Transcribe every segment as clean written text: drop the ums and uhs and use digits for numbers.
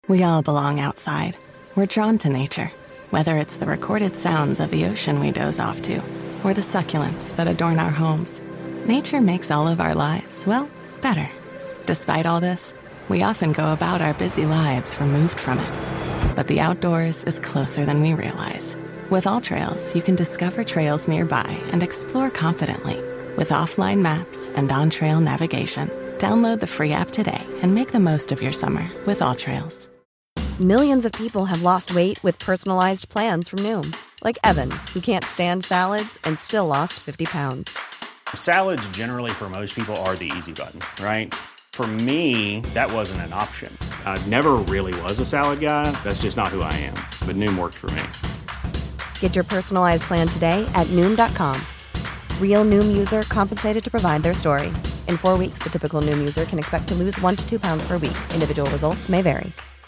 We all belong outside. We're drawn to nature, whether it's the recorded sounds of the ocean we doze off to, or the succulents that adorn our homes. Nature makes all of our lives, well, better. Despite all this, we often go about our busy lives removed from it. But the outdoors is closer than we realize. With AllTrails, you can discover trails nearby and explore confidently. With offline maps and on-trail navigation, download the free app today and make the most of your summer with AllTrails. Millions of people have lost weight with personalized plans from Noom. Like Evan, who can't stand salads and still lost 50 pounds. Salads generally for most people are the easy button, right? For me, that wasn't an option. I never really was a salad guy. That's just not who I am. But Noom worked for me. Get your personalized plan today at Noom.com. Real Noom user compensated to provide their story. In 4 weeks, the typical Noom user can expect to lose 1 to 2 pounds per week. Individual results may vary.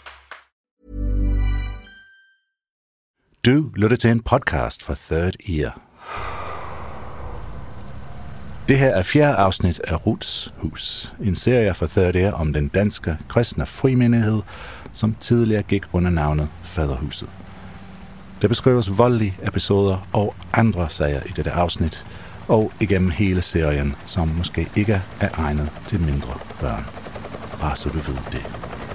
Du lytter til en podcast fra Third Ear. Det her er 4. afsnit af Ruths Hus, en serie fra Third Ear om den danske kristne frimenighed, som tidligere gik under navnet Faderhuset. Der beskrives voldelige episoder og andre sager i dette afsnit, og igennem hele serien, som måske ikke er egnet til mindre børn. Bare så du ved det.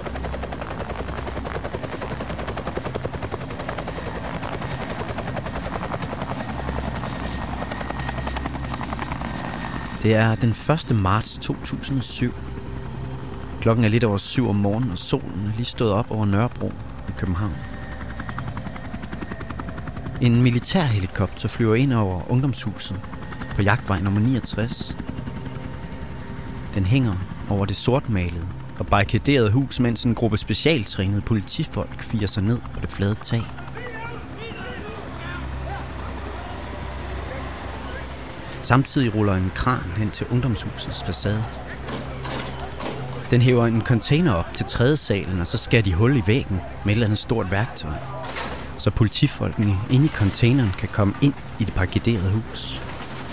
Det er den 1. marts 2007. Klokken er lidt over 7 om morgenen, og solen er lige stået op over Nørrebro i København. En militærhelikopter flyver ind over ungdomshuset på Jagtvej nummer 69. Den hænger over det sortmalede og barrikaderede hus, mens en gruppe specialtrænede politifolk firer sig ned på det flade tag. Samtidig ruller en kran hen til ungdomshusets facade. Den hæver en container op til 3. salen, og så skærer de hul i væggen med et eller andet stort værktøj, så politifolkene inde i containeren kan komme ind i det barrikaderede hus.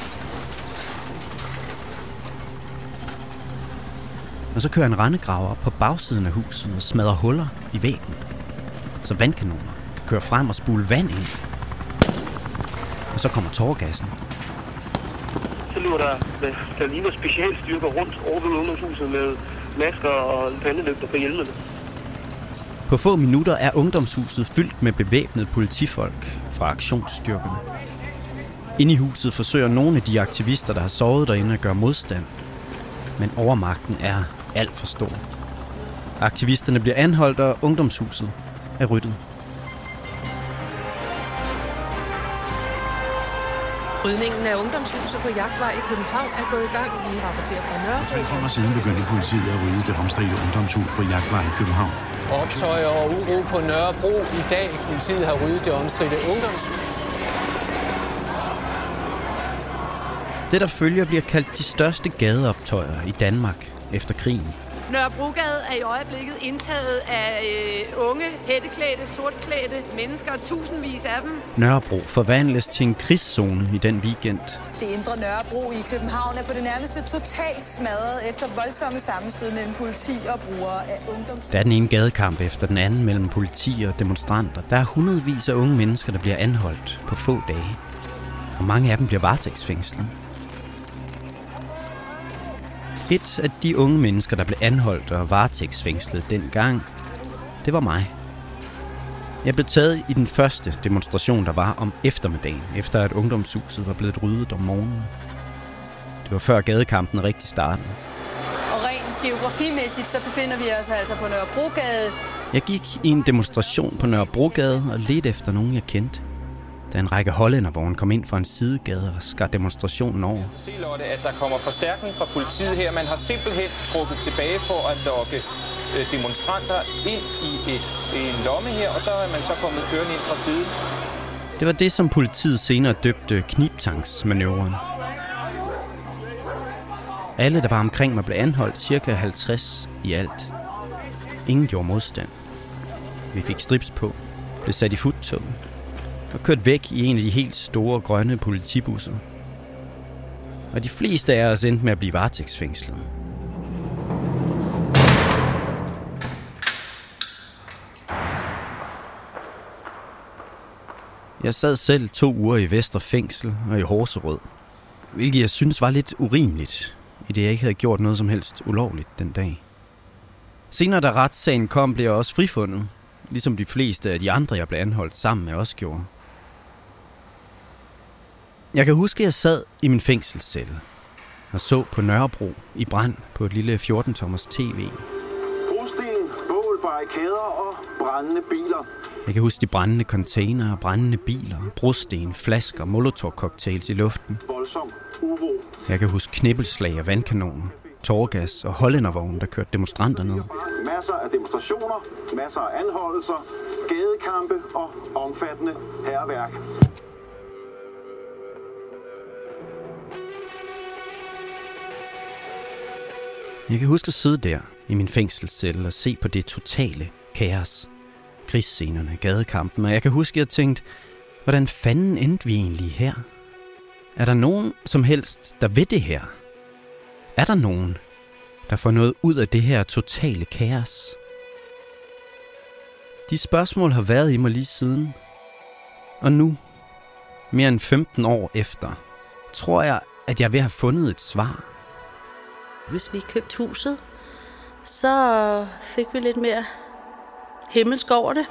Og så kører en rendegraver op på bagsiden af huset og smadrer huller i væggen, så vandkanoner kan køre frem og spule vand ind. Og så kommer tåregassen. Så løber der ligner specialstyrker rundt over ved ungdomshuset med masker og pandelygter på hjelmene. På få minutter er ungdomshuset fyldt med bevæbnede politifolk fra aktionsstyrkerne. Inde i huset forsøger nogle af de aktivister, der har sovet derinde, at gøre modstand. Men overmagten er alt for stor. Aktivisterne bliver anholdt, og ungdomshuset er ryddet. Rydningen af ungdomshuset på Jagtvej i København er gået i gang. Vi rapporterer fra Nørrebro. 3 timer siden begyndte politiet at rydde det omstridte ungdomshus på Jagtvej i København. Optøjer og uro på Nørrebro i dag. Politiet har ryddet det omstridte ungdomshus. Det, der følger, bliver kaldt de største gadeoptøjer i Danmark efter krigen. Nørrebrogade er i øjeblikket indtaget af unge, hætteklædte, sortklædte mennesker, tusindvis af dem. Nørrebro forvandles til en krigszone i den weekend. Det indre Nørrebro i København er på det nærmeste totalt smadret efter voldsomme sammenstød mellem politi og brugere af ungdoms. Der er den ene gadekamp efter den anden mellem politi og demonstranter. Der er hundredvis af unge mennesker, der bliver anholdt på få dage. Og mange af dem bliver varetægtsfængslet. Et af de unge mennesker, der blev anholdt og varetægtsfængslet dengang, det var mig. Jeg blev taget i den første demonstration, der var om eftermiddagen, efter at ungdomshuset var blevet ryddet om morgenen. Det var før gadekampen rigtig startede. Og rent geografimæssigt, så befinder vi os altså på Nørrebrogade. Jeg gik i en demonstration på Nørrebrogade og ledte efter nogen, jeg kendte. Da en række hollændervogne kom ind fra en sidegade og skar demonstrationen over. Så se, Lotte, at der kommer forstærkning fra politiet her. Man har simpelthen trukket tilbage for at lokke demonstranter ind i en lomme her, og så er man så kommet kørende ind fra siden. Det var det, som politiet senere døbte knibtangsmanøvren. Alle, der var omkring mig, blev anholdt, cirka 50 i alt. Ingen gjorde modstand. Vi fik strips på, blev sat i futtog og kørt væk i en af de helt store grønne politibusser. Og de fleste af os endte med at blive varetægtsfængslet. Jeg sad selv 2 uger i Vestre Fængsel og i Horserød, hvilket jeg synes var lidt urimeligt, i det jeg ikke havde gjort noget som helst ulovligt den dag. Senere da retssagen kom, blev jeg også frifundet, ligesom de fleste af de andre, jeg blev anholdt sammen med, også gjorde. Jeg kan huske, at jeg sad i min fængselscelle og så på Nørrebro i brand på et lille 14-tommers tv. Brosten, bål, barrikader og brændende biler. Jeg kan huske de brændende containere, brændende biler, brosten, flasker, molotov-cocktails i luften. Voldsom uro. Jeg kan huske knibbelslag og vandkanoner, tåregas og hollændervogne, der kørte demonstranter ned. Masser af demonstrationer, masser af anholdelser, gadekampe og omfattende hærværk. Jeg kan huske at sidde der i min fængselscelle og se på det totale kaos. Krigsscenerne, gadekampen, og jeg kan huske, at jeg tænkte, hvordan fanden endte vi egentlig her? Er der nogen som helst, der ved det her? Er der nogen, der får noget ud af det her totale kaos? De spørgsmål har været i mig lige siden. Og nu, mere end 15 år efter, tror jeg, at jeg vil have fundet et svar. Hvis vi købte huset, så fik vi lidt mere himmelsk over det.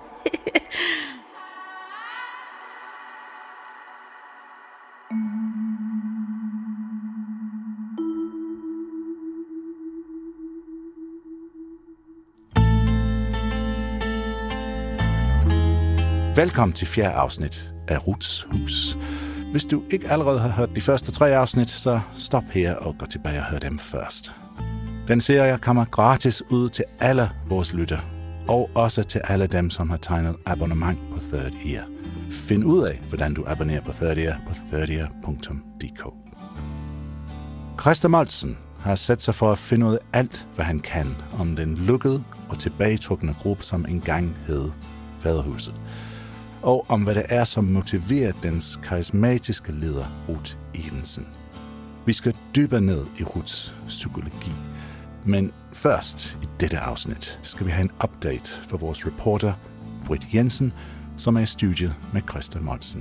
Velkommen til 4. afsnit af Ruths Hus. Hvis du ikke allerede har hørt de første 3 afsnit, så stop her og gå tilbage og hør dem først. Den serie kommer gratis ud til alle vores lytter, og også til alle dem, som har tegnet abonnement på Third Ear. Find ud af, hvordan du abonnerer på Third Ear på thirdear.dk. Christa Moltzen har sat sig for at finde ud af alt, hvad han kan om den lukkede og tilbagetrukne gruppe, som engang hed Faderhuset, og om hvad det er, som motiverer dens karismatiske leder, Ruth Evensen. Vi skal dybere ned i Ruths psykologi, men først i dette afsnit skal vi have en update for vores reporter, Britt Jensen, som er i studiet med Christa Moltzen.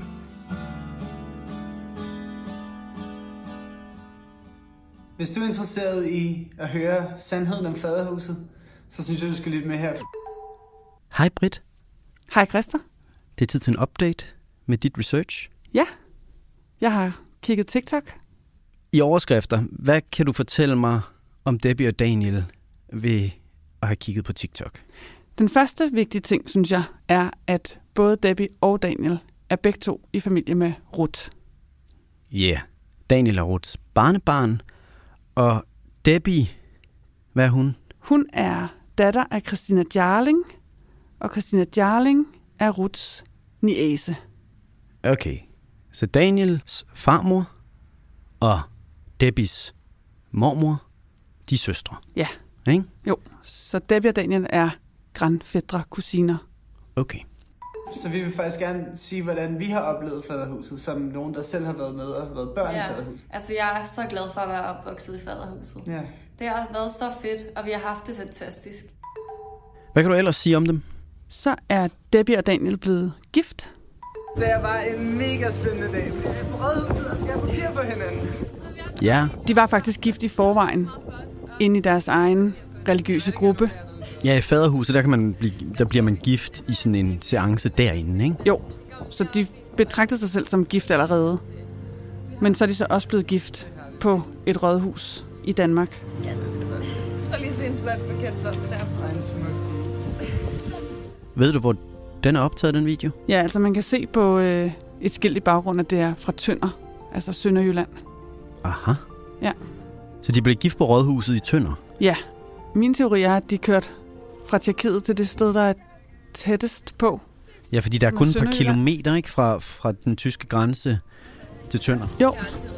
Hvis du er interesseret i at høre sandheden om Faderhuset, så synes jeg, du skal lytte med her. Hej Britt. Hej Christa. Det er tid til en update med dit research. Ja, jeg har kigget TikTok. I overskrifter, hvad kan du fortælle mig om Debbie og Daniel ved at have kigget på TikTok? Den første vigtige ting, synes jeg, er, at både Debbie og Daniel er begge to i familie med Ruth. Ja, yeah. Daniel er Ruths barnebarn, og Debbie, hvad er hun? Hun er datter af Christina Jarling, og Christina Jarling er Ruths niece. Okay, så Daniels farmor og Debbies mormor, de er søstre. Ja. Ikke? Jo, så Debbie og Daniel er grandfætre kusiner. Okay. Så vi vil faktisk gerne sige, hvordan vi har oplevet Faderhuset, som nogen, der selv har været med og været børn i Faderhuset. Altså jeg er så glad for at være opvokset i Faderhuset. Ja. Det har været så fedt, og vi har haft det fantastisk. Hvad kan du ellers sige om dem? Så er Debbie og Daniel blevet gift. Det er bare en mega spændende dag. Vi er på Rådhuset og skal her på hinanden. Ja. De var faktisk gift i forvejen, inde i deres egen religiøse gruppe. Ja, i Faderhuset, der bliver man gift i sådan en seance derinde, ikke? Jo, så de betragtede sig selv som gift allerede. Men så er de så også blevet gift på et rådhus i Danmark. Jeg skal lige se en flot bekendt der. Ved du, hvor den er optaget, den video? Ja, altså man kan se på et skilt i baggrunden, at det er fra Tønder, altså Sønderjylland. Aha. Ja. Så de blev gift på rådhuset i Tønder? Ja. Min teori er, at de kørte fra Tjekkiet til det sted, der er tættest på. Ja, fordi der er kun et par kilometer, ikke, fra den tyske grænse til Tønder. Jo.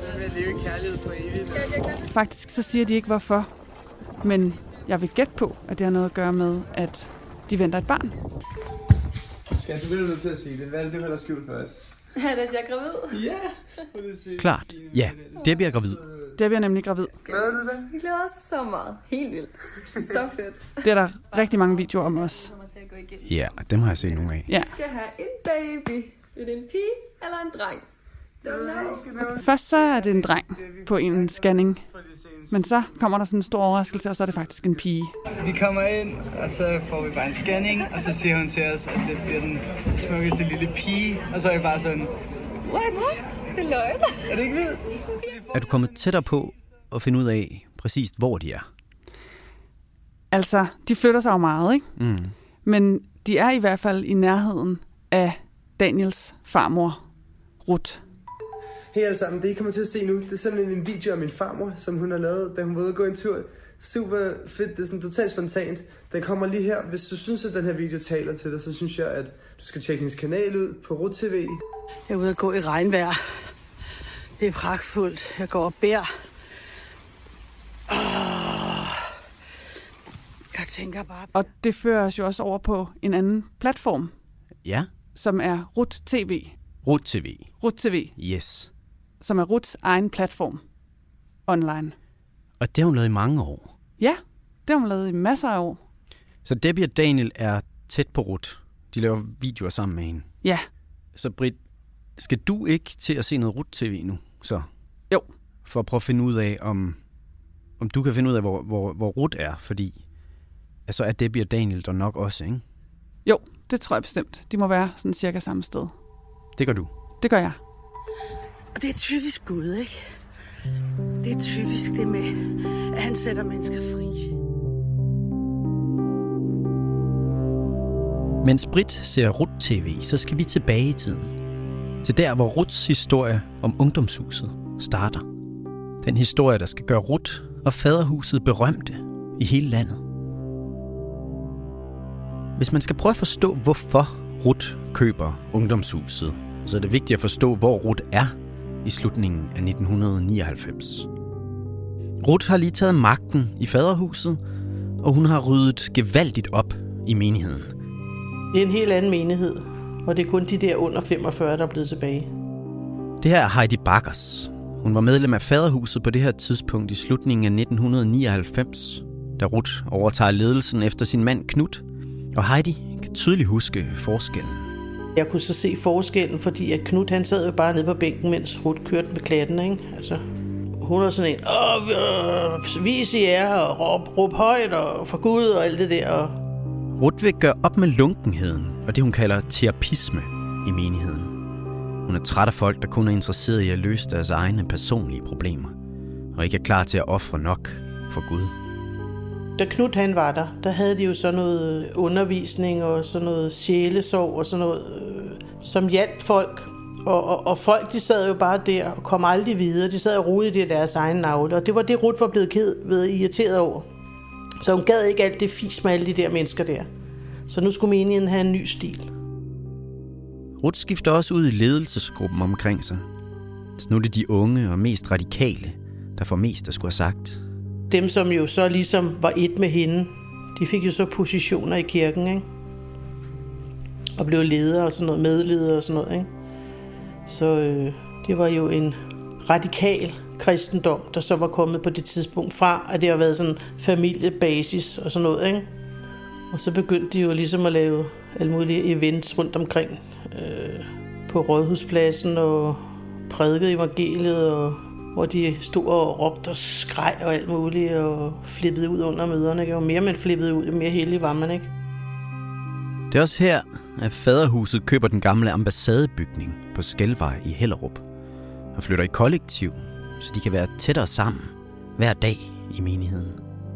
Faktisk så siger de ikke hvorfor, men jeg vil gætte på, at det har noget at gøre med, at de venter et barn. Skal du blive nødt til at sige det? Hvad er det, der skjult for os? Er det, at jeg er gravid? Ja! Klart. Ja, Debbie er gravid. Debbie er nemlig gravid. Glæder du dig? Jeg glæder os så meget. Helt vildt. Så fedt. Det er der rigtig mange videoer om os. Ja, dem har jeg set nogle af. Ja. Vi skal have en baby. Er det en pige eller en dreng? Først så er det en dreng på en scanning, men så kommer der sådan en stor overraskelse, og så er det faktisk en pige. Vi kommer ind, og så får vi bare en scanning, og så siger hun til os, at det bliver den smukkeste lille pige, og så er vi bare sådan, what? Det er løgn. Er det ikke vildt? Er du kommet tættere på at finde ud af præcist, hvor de er? Altså, de flytter sig jo meget, ikke? Mm. Men de er i hvert fald i nærheden af Daniels farmor, Ruth. Hej alle sammen, det I kommer til at se nu, det er simpelthen en video af min farmor, som hun har lavet, da hun var ude og gå en tur. Super fedt, det er sådan totalt spontant. Den kommer lige her. Hvis du synes, at den her video taler til dig, så synes jeg, at du skal tjekke hendes kanal ud på Ruth TV. Jeg er ude at gå i regnvejr. Det er pragtfuldt. Jeg går og beder. Jeg tænker bare... Og det fører os jo også over på en anden platform. Ja. Som er Ruth TV. Ruth TV. Ruth TV. Yes. Som er Ruths egen platform. Online. Og det har hun lavet i mange år. Ja, det har hun lavet i masser af år. Så Debbie og Daniel er tæt på Ruth. De laver videoer sammen med hende. Ja. Så Britt, skal du ikke til at se noget Ruth TV nu? Så? Jo. For at prøve at finde ud af, om du kan finde ud af, hvor Ruth er. Fordi så er Debbie og Daniel der nok også, ikke? Jo, det tror jeg bestemt. De må være sådan cirka samme sted. Det gør du? Det gør jeg. Og det er typisk Gud, ikke? Det er typisk det med, at han sætter mennesker fri. Mens Britt ser Ruth TV, så skal vi tilbage i tiden. Til der, hvor Ruths historie om ungdomshuset starter. Den historie, der skal gøre Ruth og faderhuset berømte i hele landet. Hvis man skal prøve at forstå, hvorfor Ruth køber ungdomshuset, så er det vigtigt at forstå, hvor Ruth er i slutningen af 1999. Ruth har lige taget magten i faderhuset, og hun har ryddet gevaldigt op i menigheden. Det er en helt anden menighed, og det er kun de der under 45, der er blevet tilbage. Det her er Heidi Bakkers. Hun var medlem af faderhuset på det her tidspunkt i slutningen af 1999, da Ruth overtager ledelsen efter sin mand Knut, og Heidi kan tydeligt huske forskellen. Jeg kunne så se forskellen, fordi at Knut han sad jo bare nede på bænken, mens Ruth kørte med klatten, ikke? Altså, hun var sådan en, vis i jer, og råb højt, og for Gud, og alt det der. Ruth vil gøre op med lunkenheden, og det hun kalder terapisme i menigheden. Hun er træt af folk, der kun er interesseret i at løse deres egne personlige problemer, og ikke er klar til at ofre nok for Gud. Da Knut han var der havde de jo sådan noget undervisning og sådan noget sjælesorg og sådan noget, som hjalp folk. Og folk, de sad jo bare der og kom aldrig videre. De sad og rodede i deres egen navle, og det var det, Ruth var blevet irriteret over. Så hun gad ikke alt det fis med alle de der mennesker der. Så nu skulle menigheden have en ny stil. Ruth skifter også ud i ledelsesgruppen omkring sig. Så nu er det de unge og mest radikale, der får mest at skulle have sagt. Dem, som jo så ligesom var et med hende, de fik jo så positioner i kirken, ikke? Og blev ledere og sådan noget, medledere og sådan noget, ikke? Så det var jo en radikal kristendom, der så var kommet på det tidspunkt fra, at det har været sådan familiebasis og sådan noget, ikke? Og så begyndte de jo ligesom at lave alle mulige events rundt omkring på Rådhuspladsen og prædikede evangeliet, og hvor de stod og råbte og skreg og alt muligt og flippede ud under møderne. Jo mere man flippede ud, jo mere heldig var man, ikke? Det er også her, at faderhuset køber den gamle ambassadebygning på Skelvej i Hellerup og flytter i kollektiv, så de kan være tættere sammen hver dag i menigheden.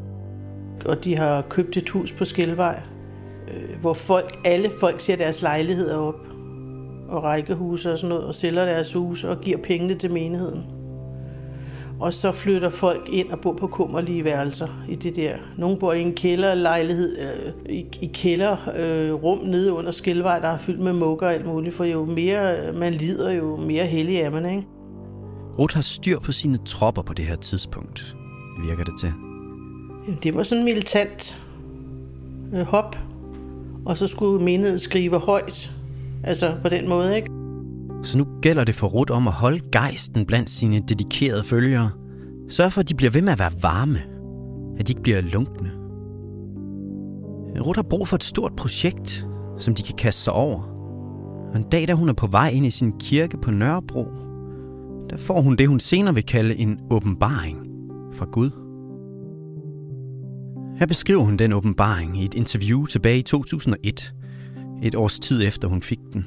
Og de har købt et hus på Skelvej, hvor alle folk ser deres lejligheder op og rækkehuse og sådan noget, og sælger deres hus og giver pengene til menigheden. Og så flytter folk ind og bor på kummerlige værelser i det der. Nogle bor i en kælderlejlighed, i kælderrum nede under Skelvej, der er fyldt med mugger og alt muligt. For jo mere man lider, jo mere hellig er man, ikke? Ruth har styr på sine tropper på det her tidspunkt, virker det til. Det var sådan en militant hop. Og så skulle menigheden skrive højt. Altså på den måde, ikke? Så nu gælder det for Ruth om at holde gejsten blandt sine dedikerede følgere. Sørg for, at de bliver ved med at være varme. At de ikke bliver lunkne. Ruth har brug for et stort projekt, som de kan kaste sig over. Og en dag, da hun er på vej ind i sin kirke på Nørrebro, der får hun det, hun senere vil kalde en åbenbaring fra Gud. Her beskriver hun den åbenbaring i et interview tilbage i 2001, et års tid efter hun fik den.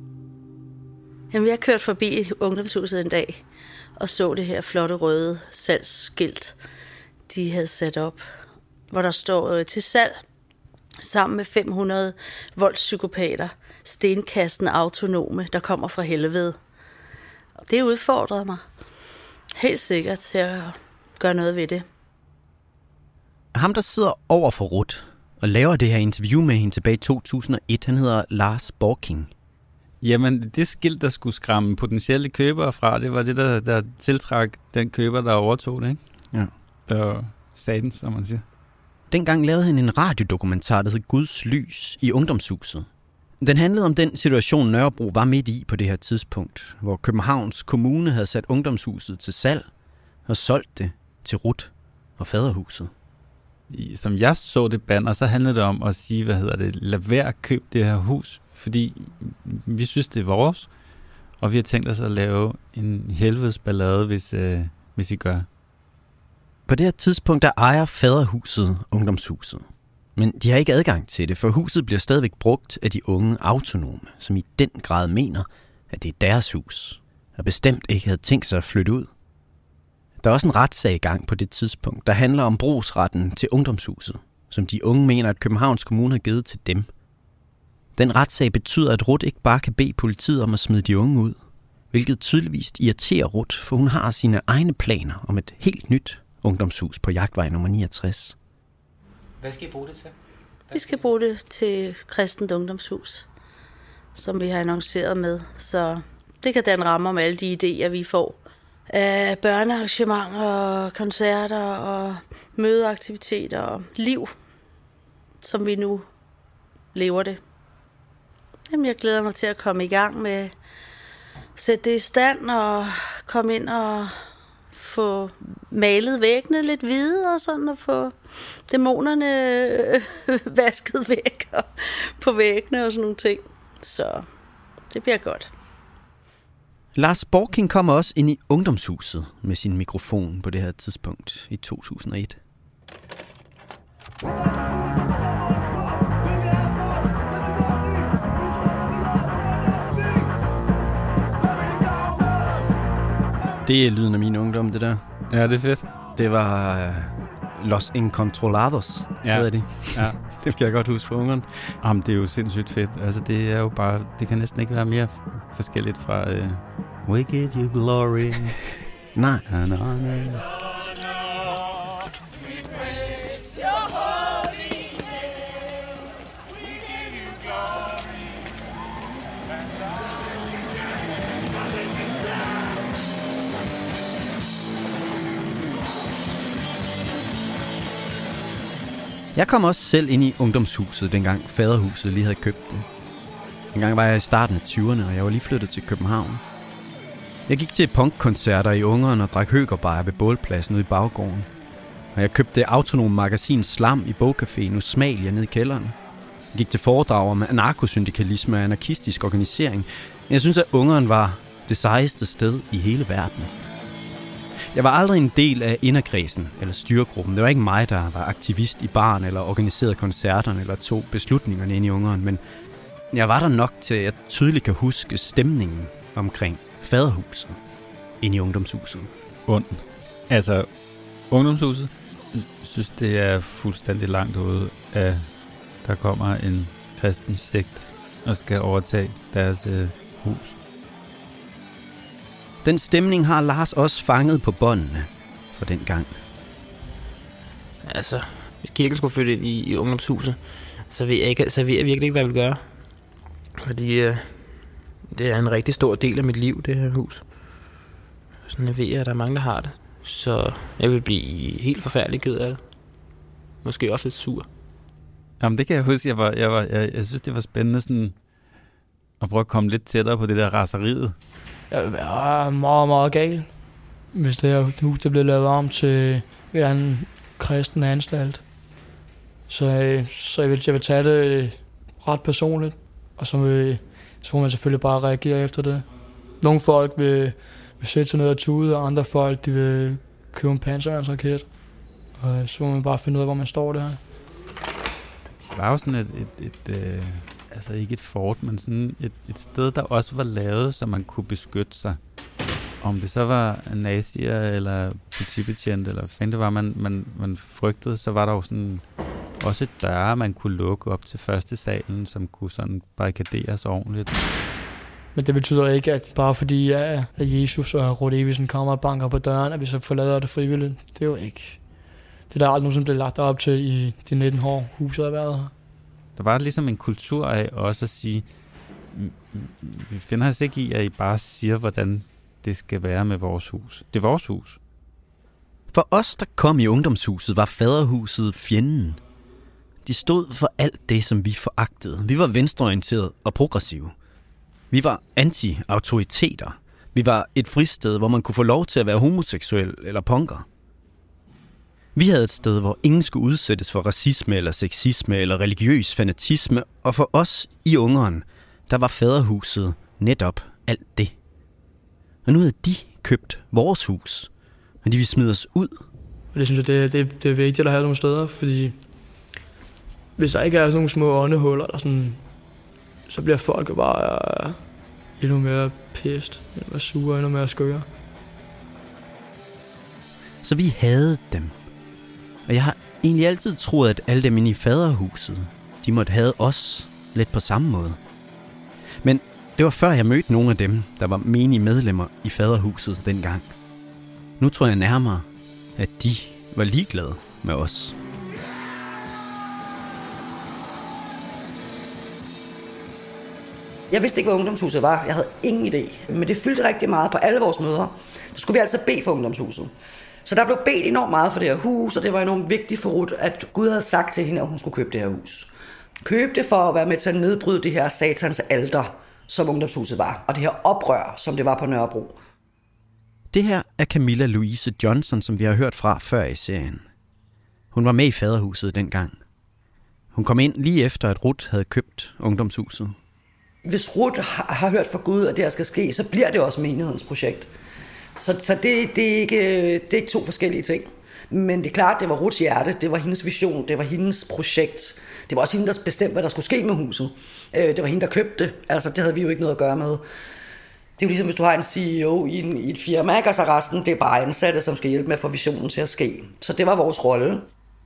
Jamen, jeg kørte forbi ungdomshuset en dag og så det her flotte røde salgsskilt, de havde sat op, hvor der står til salg sammen med 500 voldspsykopater, stenkastende autonome, der kommer fra helvede. Det udfordrede mig helt sikkert til at gøre noget ved det. Ham, der sidder over for Ruth og laver det her interview med hende tilbage i 2001, han hedder Lars Borking. Jamen, det skilt, der skulle skræmme potentielle købere fra, det var det, der tiltrak den køber, der overtog det, ikke? Ja. Og satans, som man siger. Dengang lavede han en radiodokumentar, der hed Guds Lys i ungdomshuset. Den handlede om den situation, Nørrebro var midt i på det her tidspunkt, hvor Københavns Kommune havde sat ungdomshuset til salg og solgt det til Ruth og Faderhuset. Som jeg så det banner, så handlede det om at sige, lad være at købe det her hus, fordi vi synes, det er vores, og vi har tænkt os at lave en helvedesballade, hvis I gør. På det her tidspunkt, der ejer Faderhuset ungdomshuset. Men de har ikke adgang til det, for huset bliver stadigvæk brugt af de unge autonome, som i den grad mener, at det er deres hus, og bestemt ikke havde tænkt sig at flytte ud. Der er også en retssag i gang på det tidspunkt, der handler om brugsretten til ungdomshuset, som de unge mener, at Københavns Kommune har givet til dem. Den retssag betyder, at Ruth ikke bare kan bede politiet om at smide de unge ud, hvilket tydeligvis irriterer Ruth, for hun har sine egne planer om et helt nyt ungdomshus på Jagtvej nummer 69. Hvad skal I bruge det til? Vi skal bruge det til Kristent Ungdomshus, som vi har annonceret med. Så det kan danne ramme om alle de idéer, vi får. Af børnearrangementer, koncerter og mødeaktiviteter og liv, som vi nu lever det. Jamen, jeg glæder mig til at komme i gang med at sætte det i stand og komme ind og få malet væggene lidt hvide og sådan, og få dæmonerne vasket væk og på væggene og sådan nogle ting. Så det bliver godt. Lars Borking kommer også ind i ungdomshuset med sin mikrofon på det her tidspunkt i 2001. Det er lyden af min ungdom, det der. Ja, det er fedt. Det var Los Incontrolados, hedder de. Ja. Det kan jeg godt huske for ungerne. Jamen, det er jo sindssygt fedt. Altså, det er jo bare, det kan næsten ikke være mere forskelligt fra We give you glory. Nej. And honor. Jeg kom også selv ind i ungdomshuset, dengang Faderhuset lige havde købt det. Dengang var jeg i starten af 20'erne, og jeg var lige flyttet til København. Jeg gik til punkkoncerter i Ungeren og drak høgerbajer ved bålpladsen ude i baggården. Og jeg købte autonome magasin Slam i bogcaféen Usmalia nede i kælderen. Jeg gik til foredrag om anarkosyndikalisme og anarkistisk organisering. Men jeg synes, at Ungeren var det sejeste sted i hele verden. Jeg var aldrig en del af inderkredsen eller styregruppen. Det var ikke mig, der var aktivist i baren eller organiserede koncerterne eller tog beslutningerne ind i Ungeren, men jeg var der nok til, at jeg tydeligt kan huske stemningen omkring Faderhuset ind i ungdomshuset. Altså, ungdomshuset synes, det er fuldstændig langt ude af, der kommer en kristen sekt og skal overtage deres hus. Den stemning har Lars også fanget på båndene for den gang. Altså, hvis kirken skulle flytte ind i ungdomshuset, så ved jeg virkelig ikke, hvad jeg vil gøre. Fordi det er en rigtig stor del af mit liv, det her hus. Sådan jeg ved, at der er mange, der har det. Så jeg vil blive helt forfærdelig ked af det. Måske også lidt sur. Jamen, det kan jeg huske. Jeg synes, det var spændende sådan at prøve at komme lidt tættere på det der raseriet. Jeg er meget, meget gal, hvis det her hus der bliver lavet om til en anden kristen anstalt. Så jeg vil tage det ret personligt, og så vil så må man selvfølgelig bare reagere efter det. Nogle folk vil sætte sig ned og tude, og andre folk de vil købe en panserværnsraket. Og så må man bare finde ud af, hvor man står der. Det var jo sådan altså ikke et fort, men sådan et sted, der også var lavet, så man kunne beskytte sig. Om det så var nazier eller politibetjent, eller hvad fanden det var, man frygtede, så var der jo sådan også et døre, man kunne lukke op til første salen, som kunne sådan barrikaderes ordentligt. Men det betyder ikke, at bare fordi at Jesus og Ruth Evison kommer og banker på døren, at vi så forlader det frivilligt. Det er jo ikke. Det er der aldrig nogen, som blev lagt op til i de 19 år, huset har været her. Der var ligesom en kultur af også at sige, vi finder os ikke i, at I bare siger, hvordan det skal være med vores hus. Det er vores hus. For os, der kom i ungdomshuset, var faderhuset fjenden. De stod for alt det, som vi foragtede. Vi var venstreorienterede og progressive. Vi var anti-autoriteter. Vi var et fristed, hvor man kunne få lov til at være homoseksuel eller punker. Vi havde et sted, hvor ingen skulle udsættes for racisme eller sexisme eller religiøs fanatisme, og for os i Ungeren, der var faderhuset netop alt det. Og nu havde de købt vores hus, og de ville smide os ud. Og det synes jeg, det er vigtigt at have nogle steder, fordi hvis der ikke er sådan nogle små åndehuller, der sådan, så bliver folk jo bare endnu mere pissed, endnu mere sure, endnu mere skøre. Så vi havde dem. Og jeg har egentlig altid troet, at alle dem inde i faderhuset, de måtte have os lidt på samme måde. Men det var før jeg mødte nogle af dem, der var menige medlemmer i faderhuset dengang. Nu tror jeg nærmere, at de var ligeglade med os. Jeg vidste ikke, hvad ungdomshuset var. Jeg havde ingen idé. Men det fyldte rigtig meget på alle vores møder. Der skulle vi altså bede for ungdomshuset. Så der blev bedt enormt meget for det her hus, og det var enormt vigtigt for Ruth, at Gud havde sagt til hende, at hun skulle købe det her hus. Købe det for at være med til at nedbryde det her satans alter, som ungdomshuset var, og det her oprør, som det var på Nørrebro. Det her er Camilla Louise Johnson, som vi har hørt fra før i serien. Hun var med i faderhuset dengang. Hun kom ind lige efter, at Ruth havde købt ungdomshuset. Hvis Ruth har hørt fra Gud, at det her skal ske, så bliver det også menighedens projekt. Så det er ikke to forskellige ting. Men det er klart, det var Ruths hjerte, det var hendes vision, det var hendes projekt. Det var også hende, der bestemte, hvad der skulle ske med huset. Det var hende, der købte det. Altså, det havde vi jo ikke noget at gøre med. Det er jo ligesom, hvis du har en CEO i et firma, ikke? Altså resten, det er bare ansatte, som skal hjælpe med at få visionen til at ske. Så det var vores rolle.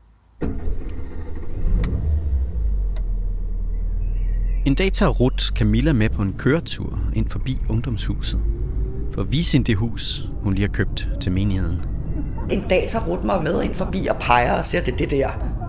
En dag tager Ruth Camilla med på en køretur ind forbi ungdomshuset. For at vise hende det hus, hun lige har købt til menigheden. En dag tager Ruth mig med ind forbi og peger og siger, det der.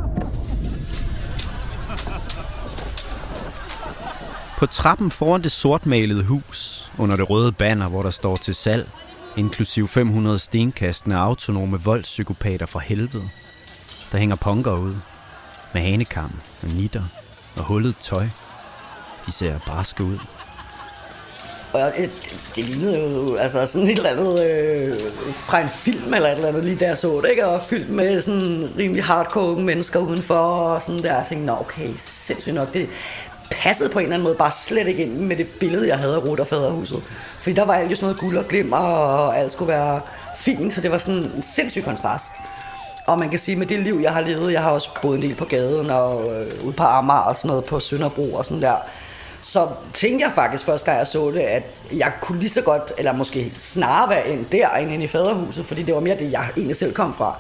På trappen foran det sortmalede hus, under det røde banner, hvor der står til salg, inklusiv 500 stenkastende autonome voldspsykopater fra helvede, der hænger punker ud, med hanekam og nitter og hullet tøj. De ser barske ud. Og det lignede jo altså sådan et eller andet fra en film eller et eller andet lige der så det, ikke? Og fyldt med sådan rimelig hardcore unge mennesker udenfor og sådan der. Jeg tænkte, okay, sindssygt nok. Det passede på en eller anden måde bare slet ikke ind med det billede, jeg havde af Ruth og faderhuset. Fordi der var alt jo sådan noget guld og glimmer, og alt skulle være fint, så det var sådan en sindssyg kontrast. Og man kan sige, med det liv, jeg har levet, jeg har også boet en del på gaden og ude på Amager og sådan noget på Sønderbro og sådan der. Så tænkte jeg faktisk første gang jeg så det, at jeg kunne lige så godt, eller måske snarere være end derinde inde i faderhuset, fordi det var mere det, jeg egentlig selv kom fra.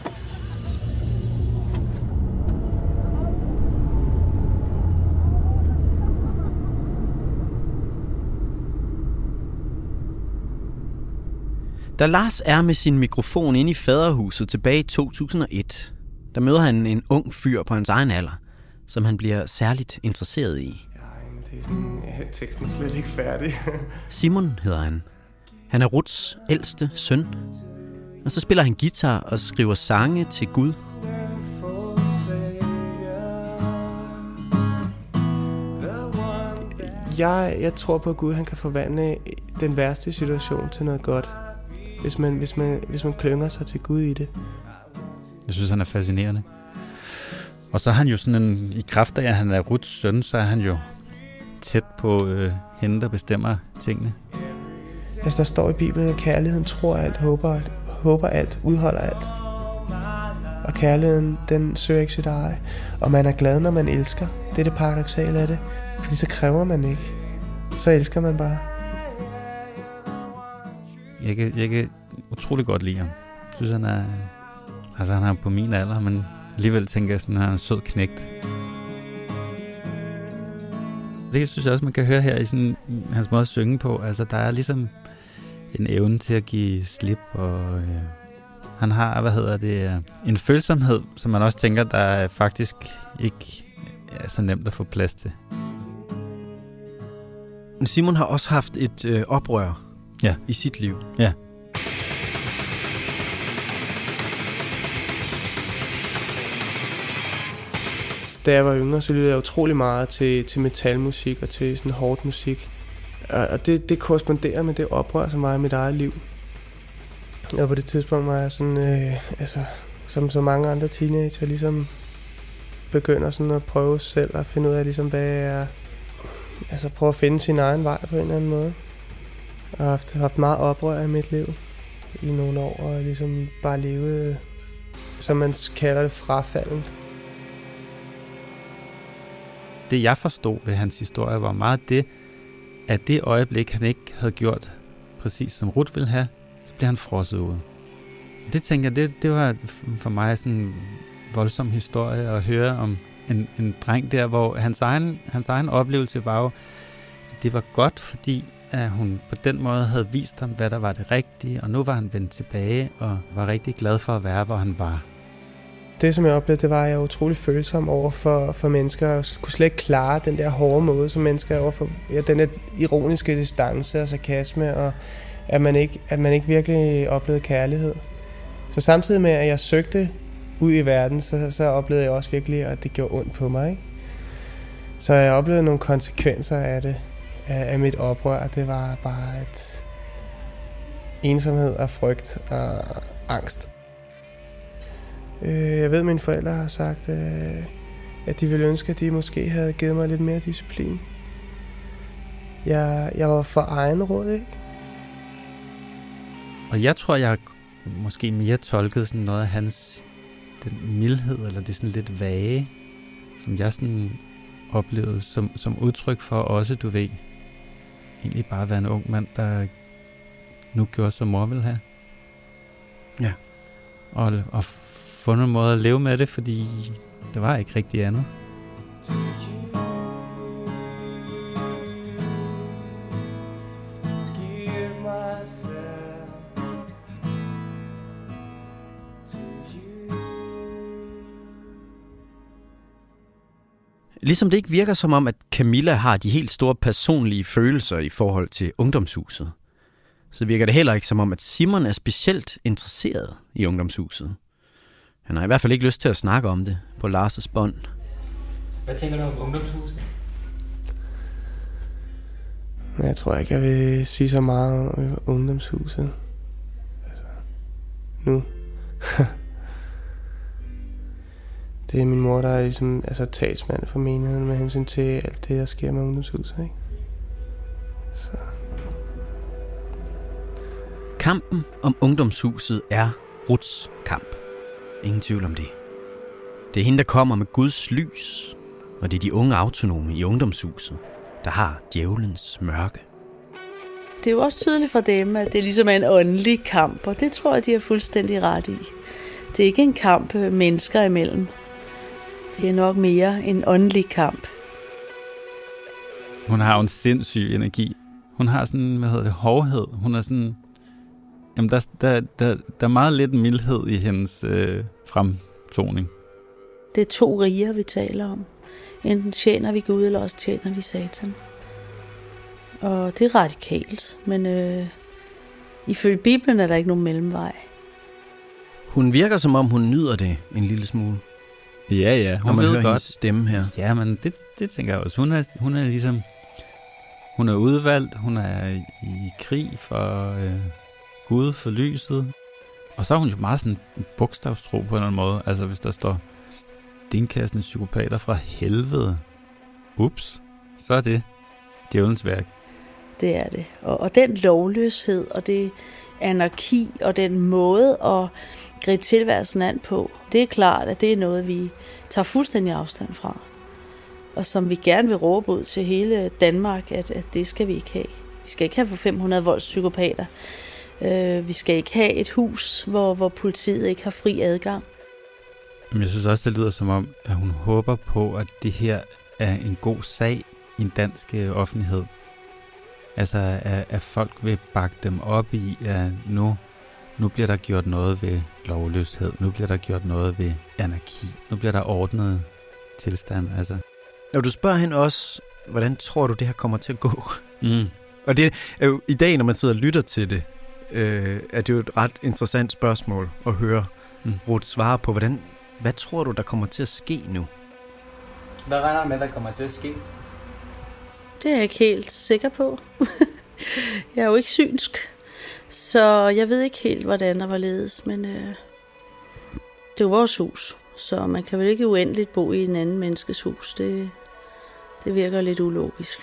Da Lars er med sin mikrofon inde i faderhuset tilbage i 2001, der møder han en ung fyr på hans egen alder, som han bliver særligt interesseret i. Det er sådan, teksten er slet ikke færdig. Simon hedder han. Han er Ruths ældste søn. Og så spiller han guitar og skriver sange til Gud. Jeg tror på, at Gud han kan forvandle den værste situation til noget godt, hvis man klynger sig til Gud i det. Jeg synes, han er fascinerende. Og så er han jo sådan en, i kraft af, at han er Ruths søn, så er han jo tæt på hende, der bestemmer tingene. Altså der står i Bibelen, at kærligheden tror alt, håber alt, udholder alt. Og kærligheden, den søger ikke sit eje. Og man er glad, når man elsker. Det er det paradoksale af det. Fordi så kræver man ikke. Så elsker man bare. Jeg kan utrolig godt lide ham. Jeg synes, han er... Altså, han er på min alder, men alligevel tænker jeg sådan, at han er en sød knægt. Det synes jeg også, man kan høre her i sådan, hans måde at synge på. Altså, der er ligesom en evne til at give slip, og han har, en følsomhed, som man også tænker, der faktisk ikke er så nemt at få plads til. Simon har også haft et oprør i sit liv. Ja. Da jeg var yngre, så lyttede jeg utrolig meget til metalmusik og til sådan hårdt musik. Og det korresponderer med det oprør, som var i mit eget liv. Og på det tidspunkt var jeg sådan, som så mange andre teenager, ligesom begynder sådan at prøve selv at finde ud af, ligesom, hvad jeg er. Prøve at finde sin egen vej på en eller anden måde. Og har haft meget oprør i mit liv i nogle år, og ligesom bare levet, som man kalder det, frafaldent. Det jeg forstod ved hans historie var meget det, at det øjeblik, han ikke havde gjort præcis som Ruth ville have, så blev han frosset ud. Det tænker jeg, det var for mig sådan en voldsom historie at høre om en dreng der, hvor hans egen oplevelse var jo, at det var godt, fordi at hun på den måde havde vist ham, hvad der var det rigtige, og nu var han vendt tilbage og var rigtig glad for at være, hvor han var. Det, som jeg oplevede, det var, at jeg var utrolig følsom over for mennesker, og kunne slet ikke klare den der hårde måde, som mennesker er over for. Ja, den der ironiske distance og sarkasme, og at man ikke virkelig oplevede kærlighed. Så samtidig med, at jeg søgte ud i verden, så oplevede jeg også virkelig, at det gjorde ondt på mig. Ikke? Så jeg oplevede nogle konsekvenser af det, af mit oprør. Det var bare et ensomhed og frygt og angst. Jeg ved, at mine forældre har sagt, at de ville ønske, at de måske havde givet mig lidt mere disciplin. Jeg var for egenråd, ikke? Og jeg tror, jeg måske mere tolkede sådan noget af hans den mildhed, eller det sådan lidt vage, som jeg sådan oplevede som udtryk for også, du ved, egentlig bare være en ung mand, der nu gjorde, som mor ville have. Ja. Og fundet en måde at leve med det, fordi det var ikke rigtig andet. Ligesom det ikke virker som om, at Camilla har de helt store personlige følelser i forhold til Ungdomshuset, så virker det heller ikke som om, at Simon er specielt interesseret i Ungdomshuset. Han har i hvert fald ikke lyst til at snakke om det på Lars' bånd. Hvad tænker du om Ungdomshuset? Jeg tror ikke, jeg vil sige så meget om Ungdomshuset. Altså, nu. Det er min mor, der er ligesom talsmand for menigheden med hensyn til alt det, der sker med Ungdomshuset, ikke? Så. Kampen om Ungdomshuset er Ruths kamp. Ingen tvivl om det. Det er hende, der kommer med Guds lys, og det er de unge autonome i Ungdomshuset, der har djævelens mørke. Det er jo også tydeligt for dem, at det ligesom er en åndelig kamp, og det tror jeg, de er fuldstændig ret i. Det er ikke en kamp mennesker imellem. Det er nok mere en åndelig kamp. Hun har jo en sindssyg energi. Hun har sådan, hårdhed. Hun er sådan... Jamen, der er meget lidt mildhed i hendes fremtoning. Det er 2 riger, vi taler om. Enten tjener vi Gud, eller også tjener vi Satan. Og det er radikalt, men ifølge Bibelen er der ikke nogen mellemvej. Hun virker, som om hun nyder det en lille smule. Ja, hun ved godt stemme her. Ja, men det tænker jeg også. Hun er ligesom... Hun er udvalgt, hun er i krig for Gud, for lyset. Og så er hun jo meget sådan en bogstavstro på en eller anden måde. Altså hvis der står stenkastende psykopater fra helvede. Ups, så er det. djævelens værk. Det er det. Og den lovløshed, og det anarki, og den måde at gribe tilværelsen an på, det er klart, at det er noget, vi tager fuldstændig afstand fra. Og som vi gerne vil råbe ud til hele Danmark, at det skal vi ikke have. Vi skal ikke have for 500 voldspsykopater. Vi skal ikke have et hus, hvor politiet ikke har fri adgang. Men jeg synes også, det lyder som om, at hun håber på, at det her er en god sag i en dansk offentlighed. Altså, at folk vil bakke dem op i, at nu bliver der gjort noget ved lovløshed. Nu bliver der gjort noget ved anarki. Nu bliver der ordnet tilstand, altså. Og du spørger hende også, hvordan tror du, det her kommer til at gå? Mm. Og det er jo i dag, når man sidder og lytter til det, er det jo et ret interessant spørgsmål at høre Ruth svare på. Hvad tror du, der kommer til at ske nu? Hvad regner du med, der kommer til at ske? Det er jeg ikke helt sikker på. Jeg er jo ikke synsk, så jeg ved ikke helt, hvordan der var ledes, men det er jo vores hus, så man kan vel ikke uendeligt bo i en anden menneskes hus. Det virker lidt ulogisk.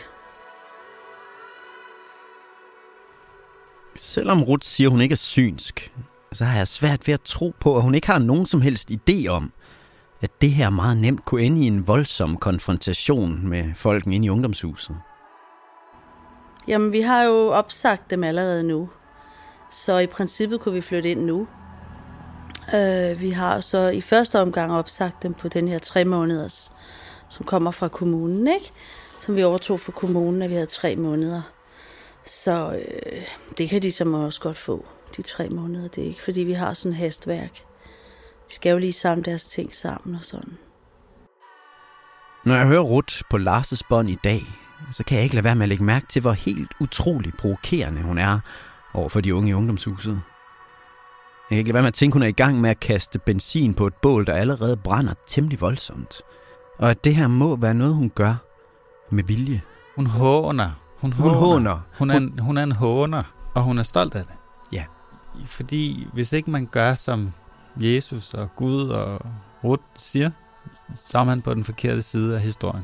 Selvom Ruth siger, at hun ikke er synsk, så har jeg svært ved at tro på, at hun ikke har nogen som helst idé om, at det her meget nemt kunne ende i en voldsom konfrontation med folkene inde i ungdomshuset. Jamen, vi har jo opsagt dem allerede nu, så i princippet kunne vi flytte ind nu. Vi har så i første omgang opsagt dem på den her 3 måneders, som kommer fra kommunen, ikke? Som vi overtog fra kommunen, at vi havde 3 måneder. Så det kan de så også godt få, de 3 måneder. Det er ikke, fordi vi har sådan et hastværk. De skal jo lige samle deres ting sammen og sådan. Når jeg hører Ruth på Lars' bånd i dag, så kan jeg ikke lade være med at lægge mærke til, hvor helt utroligt provokerende hun er over for de unge i ungdomshuset. Jeg kan ikke lade være med at tænke, hun er i gang med at kaste benzin på et bål, der allerede brænder temmelig voldsomt. Og at det her må være noget, hun gør med vilje. Hun håner. Hun er en håner, og hun er stolt af det. Ja. Fordi hvis ikke man gør, som Jesus og Gud og Ruth siger, så er man på den forkerte side af historien.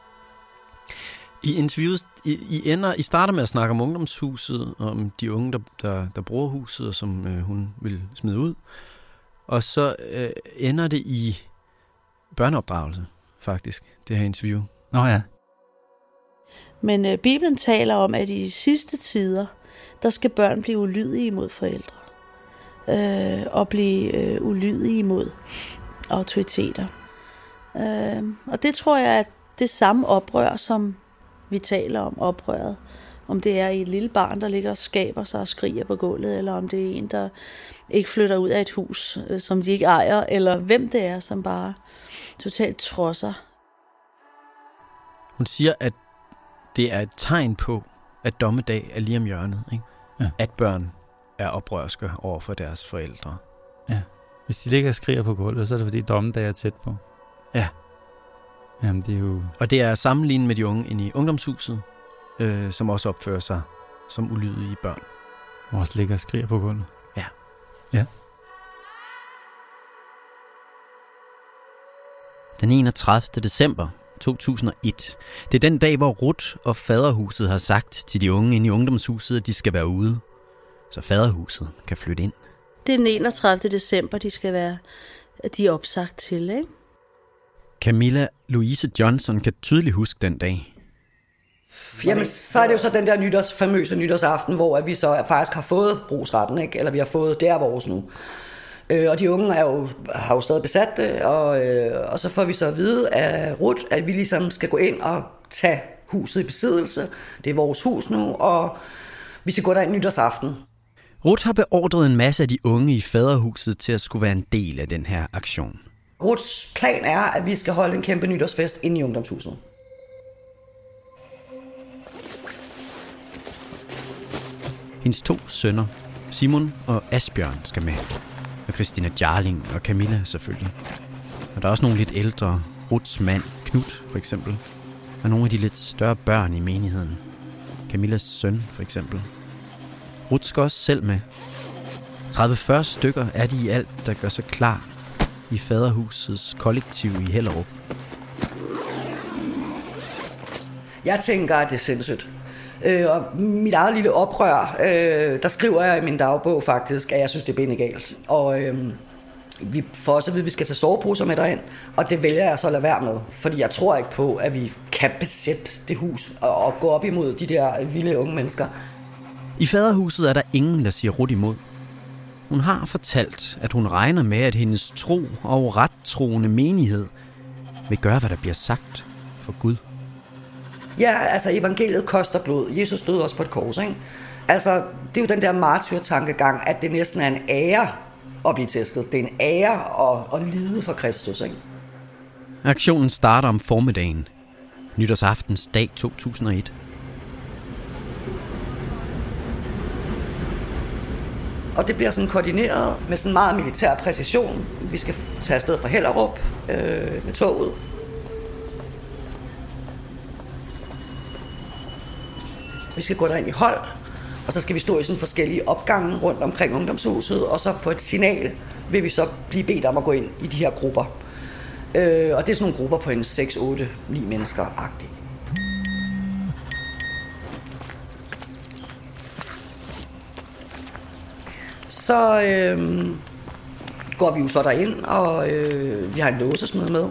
I interviewet, I starter med at snakke om ungdomshuset, om de unge, der bruger huset, og som hun vil smide ud. Og så ender det i børneopdragelse, faktisk, det her interview. Nå ja. Men Bibelen taler om, at i de sidste tider, der skal børn blive ulydige mod forældre. Og blive ulydige mod autoriteter. Og det tror jeg er det samme oprør, som vi taler om, oprøret. Om det er et lille barn, der ligger og skaber sig og skriger på gulvet, eller om det er en, der ikke flytter ud af et hus, som de ikke ejer, eller hvem det er, som bare totalt trodser. Hun siger, at det er et tegn på, at dommedag er lige om hjørnet, ikke? Ja. At børn er oprørske over for deres forældre. Ja. Hvis de ligger og skriger på gulvet, så er det fordi dommedag er tæt på. Ja. Jamen, det er jo... Og det er sammenlignet med de unge inde i ungdomshuset, som også opfører sig som ulydige børn. Og også ligger og skriger på gulvet. Ja. Ja. Den 31. december 2001. Det er den dag, hvor Ruth og faderhuset har sagt til de unge inde i ungdomshuset, at de skal være ude, så faderhuset kan flytte ind. Det er den 31. december, de er opsagt til, ikke? Camilla Louise Johnson kan tydeligt huske den dag. Jamen, så er det jo så den der famøse nytårsaften, hvor vi så faktisk har fået brugsretten, ikke? Eller vi har fået, det er vores nu. Og de unge har jo stadig besat det, og så får vi så at vide af Ruth, at vi ligesom skal gå ind og tage huset i besiddelse. Det er vores hus nu, og vi skal gå derind nytårsaften. Ruth har beordret en masse af de unge i faderhuset til at skulle være en del af den her aktion. Ruths plan er, at vi skal holde en kæmpe nytårsfest inde i ungdomshuset. Hendes 2 sønner, Simon og Asbjørn, skal med. Og Christina Jarling og Camilla selvfølgelig. Og der er også nogle lidt ældre, Ruths mand, Knut for eksempel. Og nogle af de lidt større børn i menigheden. Camillas søn for eksempel. Ruth skal også selv med. 30-40 stykker er de i alt, der gør sig klar i faderhusets kollektiv i Hellerup. Jeg tænker, at det er sindssygt. Og mit eget lille oprør, der skriver jeg i min dagbog faktisk, at jeg synes, det er benegalt. Og vi får også at vide, at vi skal tage soveposer med derind, og det vælger jeg så at lade være med. Fordi jeg tror ikke på, at vi kan besætte det hus og gå op imod de der vilde unge mennesker. I faderhuset er der ingen, der siger Ruth imod. Hun har fortalt, at hun regner med, at hendes tro og rettroende menighed vil gøre, hvad der bliver sagt for Gud. Ja, altså evangeliet koster blod. Jesus døde også på et kors, ikke? Altså, det er jo den der martyrtankegang, at det næsten er en ære at blive tæsket. Det er en ære at lide for Kristus, ikke? Aktionen starter om formiddagen. Nytårsaftens dag 2001. Og det bliver sådan koordineret med sådan meget militær præcision. Vi skal tage afsted fra Hellerup med toget. Vi skal gå derind i hold, og så skal vi stå i sådan forskellige opgange rundt omkring ungdomshuset, og så på et signal vil vi så blive bedt om at gå ind i de her grupper. Og det er sådan nogle grupper på en 6, 8, 9 mennesker-agtigt. Så går vi jo så derind, og vi har en låsesmed med.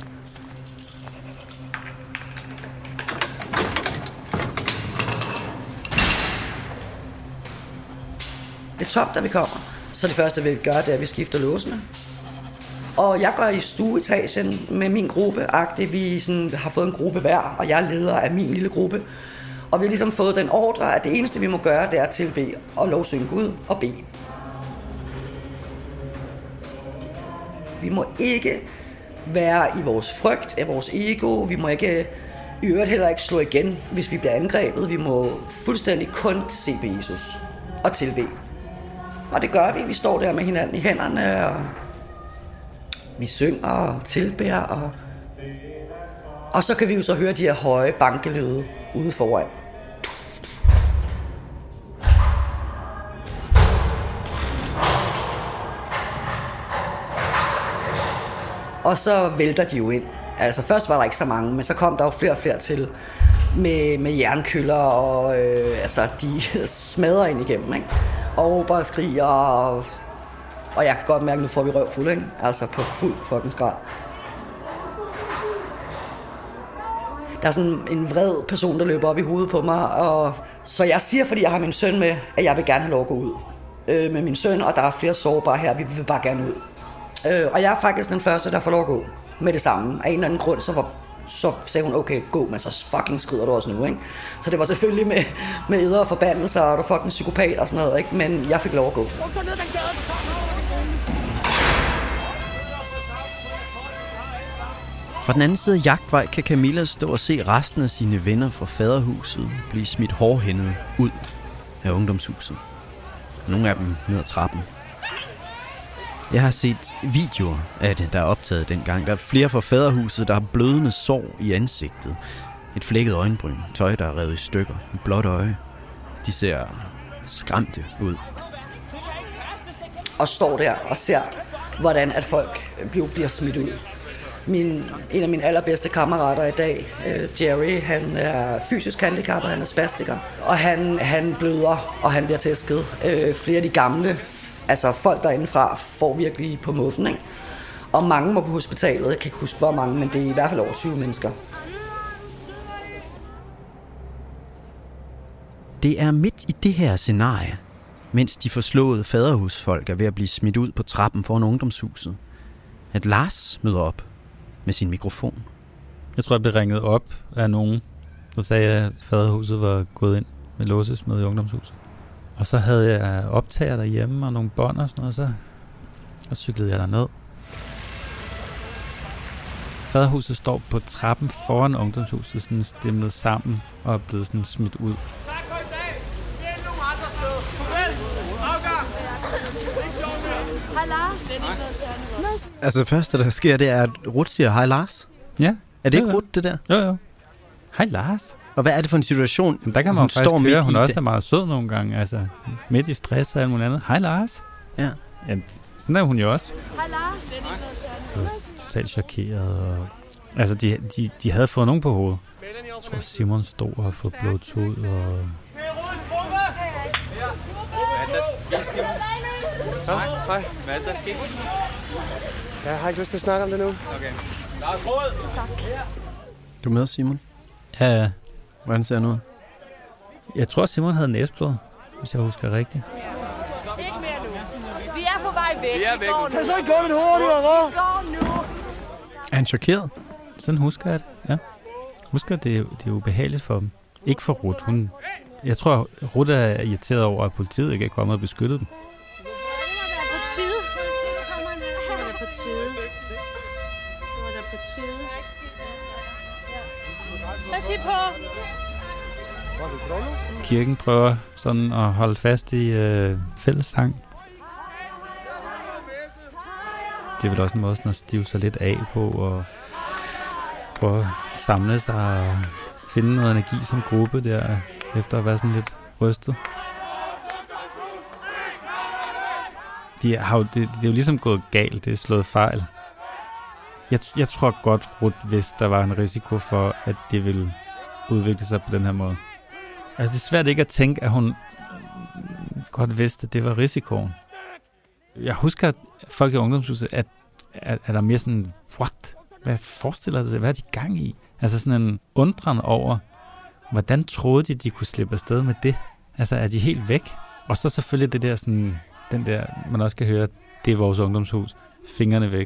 Det er top, da vi kommer. Så det første, vi gør, det er, at vi skifter låsene. Og jeg går i stueetagen med min gruppe-agtigt. Vi sådan, har fået en gruppe hver, og jeg er leder af min lille gruppe. Og vi har ligesom fået den ordre, at det eneste, vi må gøre, det er at tilbede og lovsynge Gud og bede. Vi må ikke være i vores frygt af vores ego. Vi må ikke i øvrigt heller ikke slå igen, hvis vi bliver angrebet. Vi må fuldstændig kun se på Jesus og tilbede. Og det gør vi. Vi står der med hinanden i hænderne, og vi synger og tilbeder. Og så kan vi jo så høre de her høje bankelyde ude foran. Og så vælter de jo ind. Altså først var der ikke så mange, men så kom der jo flere og flere til med jernkøller, og altså de smadrer ind igennem, ikke? Og bare skriger, og jeg kan godt mærke, at nu får vi røvfuld, ikke? Altså på fuld fucking grad. Der er sådan en vred person, der løber op i hovedet på mig, og så jeg siger, fordi jeg har min søn med, at jeg vil gerne have lov at gå ud med min søn, og der er flere sårbare her, vi vil bare gerne ud. Og jeg er faktisk den første, der får lov at gå med det samme. Af en eller anden grund, så sagde hun, okay, gå, men så fucking skrider du også nu, ikke? Så det var selvfølgelig med eder og forbandelser, og du fucking psykopat og sådan noget, ikke? Men jeg fik lov at gå. Fra den anden side af Jagtvej kan Camilla stå og se resten af sine venner fra faderhuset blive smidt hårdhændet ud af ungdomshuset. Nogle af dem ned ad trappen. Jeg har set videoer af det, der er optaget dengang. Der er flere fra faderhuset, der har blødende sår i ansigtet. Et flækket øjenbryn, tøj, der er revet i stykker, et blåt øje. De ser skræmte ud. Og står der og ser, hvordan at folk bliver smidt ud. En af mine allerbedste kammerater i dag, Jerry, han er fysisk handicappet, han er spastiker. Og han bløder, og han bliver tæsket. Flere af de gamle, altså folk derindefra, får virkelig på muffen, ikke? Og mange må på hospitalet. Jeg kan ikke huske, hvor mange, men det er i hvert fald over 20 mennesker. Det er midt i det her scenarie, mens de forslåede faderhusfolk er ved at blive smidt ud på trappen foran ungdomshuset, at Lars møder op med sin mikrofon. Jeg tror, jeg blev ringet op af nogen, der sagde, at faderhuset var gået ind med låsesmed i ungdomshuset. Og så havde jeg optager derhjemme og nogle bånd og sådan noget, så cyklede jeg derned. Faderhuset står på trappen foran ungdomshuset, sådan stemlet sammen og er blevet sådan smidt ud. Hej Lars. Altså det første, der sker, det er, at Ruth siger, hej Lars. Ja. Er det ikke Ruth, det der? Jo. Hej Lars. Og hvad er det for en situation? Jamen, der kan man faktisk høre, hun også er meget sød nogle gange. Altså midt i stress og alt muligt andet. Hej Lars. Ja. Jamen, sådan er hun jo også. Hej Lars. Totalt chokeret. Og... Altså, de havde fået nogen på hovedet. Jeg tror, Simon stod og har fået blået ud, og... Hej. Hvad er det, der sker? Jeg har ikke lyst til at snakke om det nu. Okay. Lars Rød! Tak. Du er med, Simon? Ja. Hvordan ser han ud? Jeg tror, Simon havde næsblod, hvis jeg husker rigtigt. Ikke mere nu. Vi er på vej væk. Vi er væk. Kan så ikke gå lidt hurtigere, hva'? Vi går nu. Er han chokeret? Sådan husker jeg det, ja. Husker, det er ubehageligt for dem. Ikke for Ruth. Jeg tror, Ruth er irriteret over, at politiet ikke er kommet og beskyttet dem. Pas lige på. Kirken prøver sådan at holde fast i fællessang. Det er vel også en måde sådan at stive sig lidt af på og prøve at samle sig og finde noget energi som gruppe der, efter at være sådan lidt rystet. Det er jo ligesom gået galt, det er slået fejl. Jeg tror godt, Ruth vidste, der var en risiko for, at det ville udvikle sig på den her måde. Altså, det er svært ikke at tænke, at hun godt vidste, at det var risikoen. Jeg husker, at folk i ungdomshuset, at der mere sådan, what? Hvad forestiller det sig? Hvad er de gang i? Altså sådan en undren over, hvordan troede de kunne slippe afsted med det? Altså, er de helt væk? Og så selvfølgelig det der sådan, den der, man også kan høre, det er vores ungdomshus. Fingrene væk.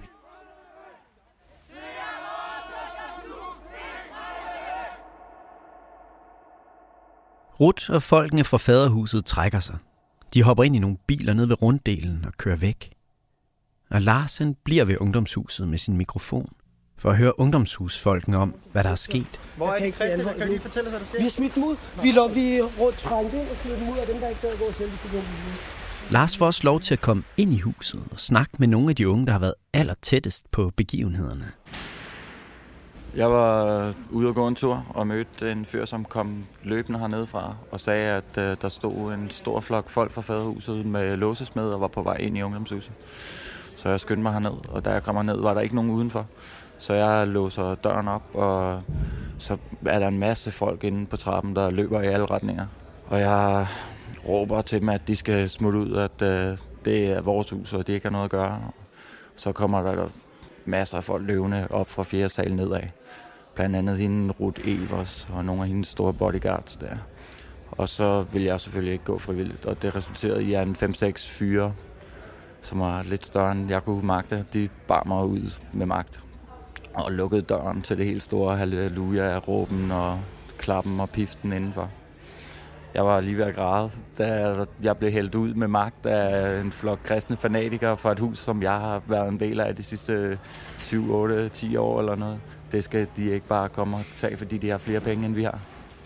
Ruth og folkene fra faderhuset trækker sig. De hopper ind i nogle biler ned ved runddelen og kører væk. Og Larsen bliver ved ungdomshuset med sin mikrofon for at høre ungdomshusfolkene om, hvad der er sket. Hvor er det, Christian? Kan du lige fortælle, hvad der sker? Vi har smidt dem ud. Vi er rundt trængt ind og smidt dem ud af dem, der ikke gad gå selv. Lars får også lov til at komme ind i huset og snakke med nogle af de unge, der har været allertættest på begivenhederne. Jeg var ude og gå en tur og mødte en fyr, som kom løbende hernede fra og sagde, at der stod en stor flok folk fra faderhuset med låsesmed og var på vej ind i ungdomshuset. Så jeg skyndte mig herned, og da jeg kommer ned, var der ikke nogen udenfor. Så jeg låser døren op, og så er der en masse folk inde på trappen, der løber i alle retninger. Og jeg råber til dem, at de skal smutte ud, at det er vores hus, og de ikke har noget at gøre. Så kommer der masser af folk løbende op fra 4. sal nedad. Blandt andet hende Ruth Evers og nogle af hendes store bodyguards der. Og så ville jeg selvfølgelig ikke gå frivilligt, og det resulterede i en 5-6 fyre, som var lidt større end jeg kunne magte. De bar mig ud med magt og lukkede døren til det helt store halleluja-råben og klappen og piften indenfor. Jeg var lige ved at græde, da jeg blev hældt ud med magt af en flok kristne fanatikere fra et hus, som jeg har været en del af de sidste 7, 8, 10 år eller noget. Det skal de ikke bare komme og tage, fordi de har flere penge, end vi har.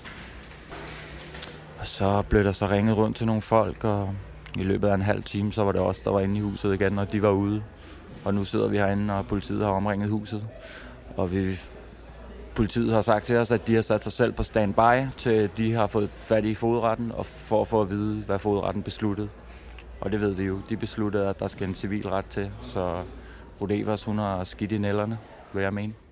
Og så blev der så ringet rundt til nogle folk, og i løbet af en halv time, så var det os, der var inde i huset igen, og de var ude. Og nu sidder vi herinde, og politiet har omringet huset. Og politiet har sagt til os, at de har sat sig selv på standby, til de har fået fat i fogedretten, og for at få at vide, hvad fogedretten besluttede. Og det ved vi jo. De besluttede, at der skal en civil ret til, så Ruth Evers, hun har skidt i nælderne, vil jeg mene.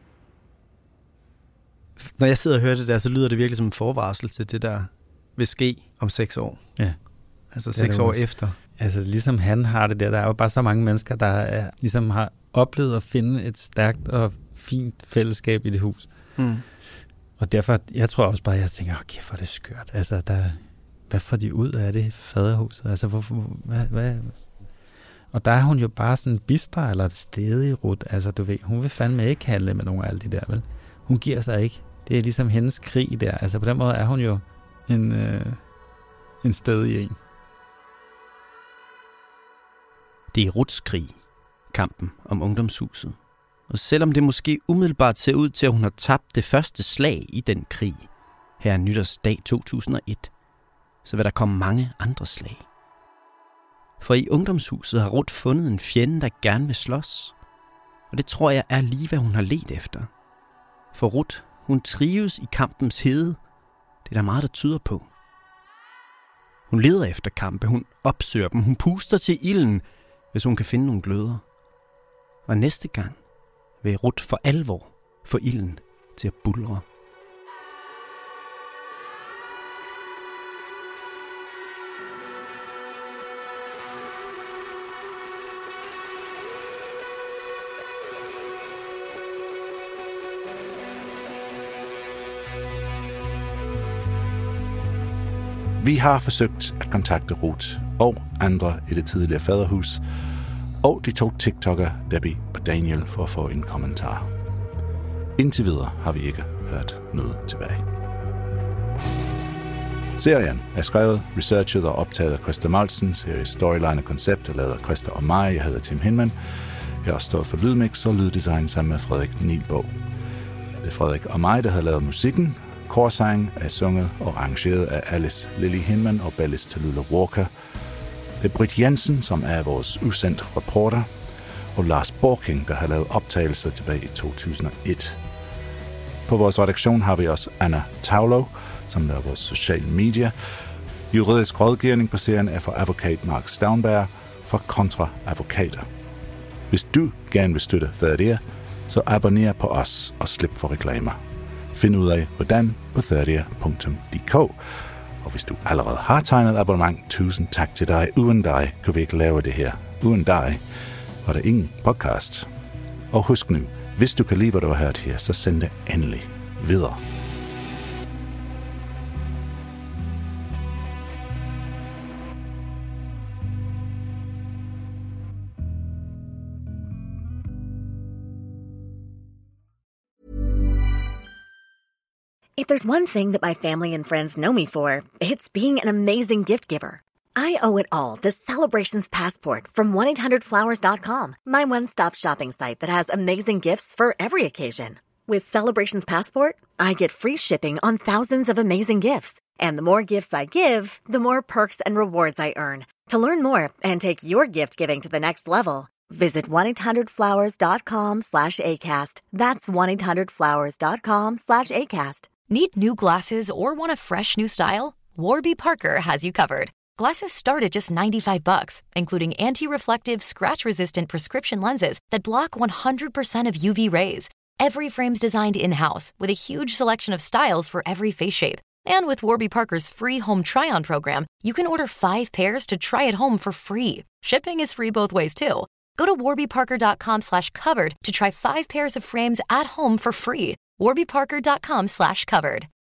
Når jeg sidder og hører det der, så lyder det virkelig som en forvarsel til det, der vil ske om 6 år. Ja. Altså 6 år efter. Altså ligesom han har det der er jo bare så mange mennesker, der ligesom har oplevet at finde et stærkt og fint fællesskab i det hus. Mm. Og derfor, jeg tror også bare, jeg tænker, okay, for det er skørt. Altså, hvad får de ud af det faderhuset? Altså, hvad? Og der er hun jo bare sådan bister eller stedig Ruth. Altså, du ved, hun vil fandme ikke handle med nogle af alle de der, vel? Hun giver sig ikke. Det er ligesom hendes krig der. Altså, på den måde er hun jo en stedig en. Det er Ruths krig. Kampen om ungdomshuset. Og selvom det måske umiddelbart ser ud til, at hun har tabt det første slag i den krig, her er nytårsdag 2001, så vil der komme mange andre slag. For i ungdomshuset har Ruth fundet en fjende, der gerne vil slås. Og det tror jeg er lige, hvad hun har ledt efter. For Ruth, hun trives i kampens hede. Det er der meget, der tyder på. Hun leder efter kampe, hun opsøger dem, hun puster til ilden, hvis hun kan finde nogle gløder. Og næste gang vil Ruth for alvor få ilden til at buldre. Vi har forsøgt at kontakte Ruth og andre i det tidligere faderhus, og de 2 TikTokere, Debbie og Daniel, for at få en kommentar. Indtil videre har vi ikke hørt noget tilbage. Serien er skrevet, researchet og optaget af Christa Moulsen. Series storyline og koncept er lavet af Christa og mig. Jeg hedder Tim Hinman. Jeg har også stået for lydmix og lyddesign sammen med Frederik Nielbo. Det er Frederik og mig, der har lavet musikken. Korsang er sunget og arrangeret af Alice Lily Hinman og Bellis Tallulah Walker. Det er Britt Jensen, som er vores udsendt reporter, og Lars Borking, der har lavet optagelser tilbage i 2001. På vores redaktion har vi også Anna Taulo, som laver vores social media. Juridisk rådgivning på serien er fra advokat Mark Stavnberg fra Kontra Advokater. Hvis du gerne vil støtte Third Ear, så abonner på os og slip for reklamer. Find ud af, hvordan på thirdear.dk. Og hvis du allerede har tegnet abonnement, tusind tak til dig. Uden dig kunne vi ikke lave det her. Uden dig var der ingen podcast. Og husk nu, hvis du kan lide, hvad du har hørt her, så send det endelig videre. If there's one thing that my family and friends know me for, it's being an amazing gift giver. I owe it all to Celebrations Passport from 1-800-Flowers.com, my one-stop shopping site that has amazing gifts for every occasion. With Celebrations Passport, I get free shipping on thousands of amazing gifts. And the more gifts I give, the more perks and rewards I earn. To learn more and take your gift giving to the next level, visit 1-800-Flowers.com/ACAST. That's 1-800-Flowers.com/ACAST. Need new glasses or want a fresh new style? Warby Parker has you covered. Glasses start at just $95, including anti-reflective, scratch-resistant prescription lenses that block 100% of UV rays. Every frame's designed in-house with a huge selection of styles for every face shape. And with Warby Parker's free home try-on program, you can order 5 pairs to try at home for free. Shipping is free both ways, too. Go to warbyparker.com/covered to try 5 pairs of frames at home for free. warbyparker.com/covered.